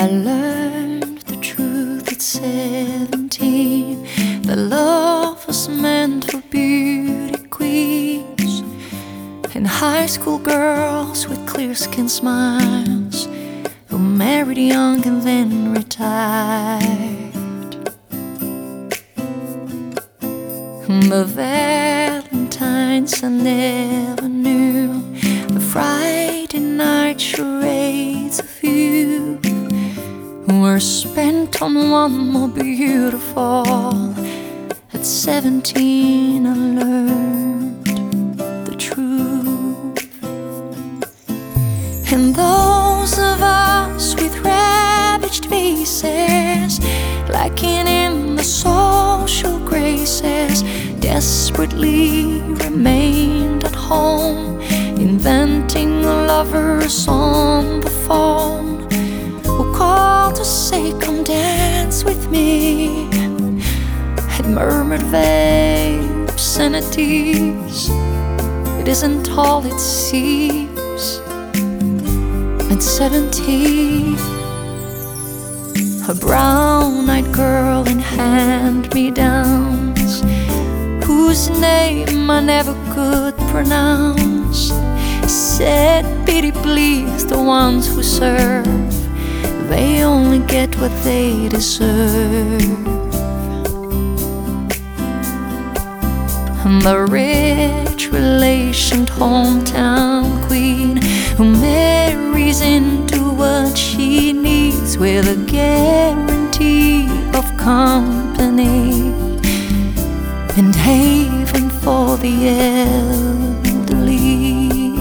I learned the truth at 17, that love was meant for beauty queens and high school girls with clear skin smiles who married young and then retired. But Valentine's I never knew, the Friday night charades of you were spent on one more beautiful. At 17 I learned the truth. And those of us with ravaged faces, lacking in the social graces, desperately remained at home, inventing lovers on the phone who called to say, "Come dance with me," had murmured vague obscenities. It isn't all it seems. At 17, a brown-eyed girl in hand-me-downs, whose name I never could pronounce, said, "Pity please the ones who serve, they only get what they deserve." And the rich relationed hometown queen who marries into what she needs with a guarantee of company and haven for the elderly.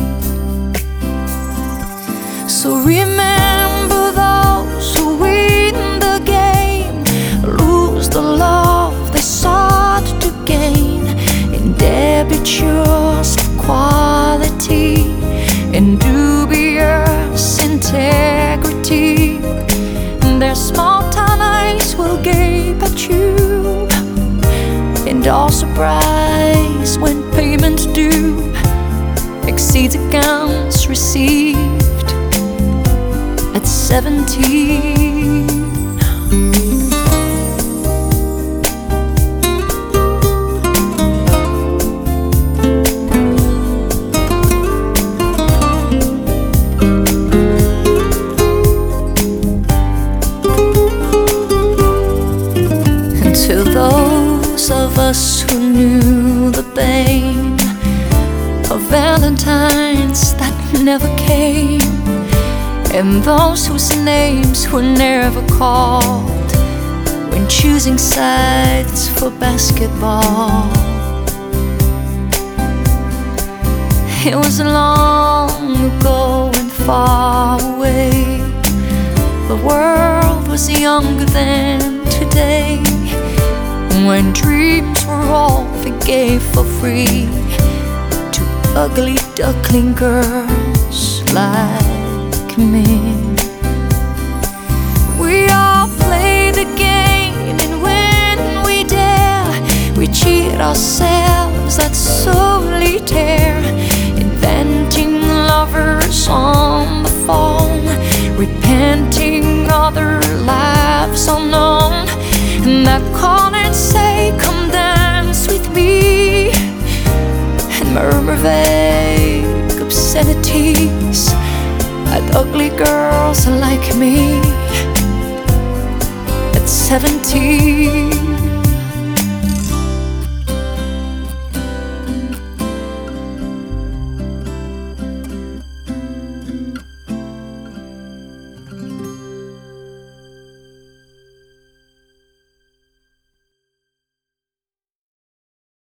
So remember those who win the game, lose the love they sought to gain, indebitures of quality and dubious integrity. Their small town eyes will gape at you, and all surprise when payment due exceeds accounts received at 17. To those of us who knew the pain of Valentines that never came, and those whose names were never called when choosing sides for basketball, it was long ago and far away. The world was younger than today, when dreams were all they gave for free to ugly duckling girls like me. We all play the game, and when we dare, we cheat ourselves at solitaire, inventing lovers on the phone, repenting other lives unknown, that call and say, "Come dance with me," and murmur vague obscenities at ugly girls like me at 17.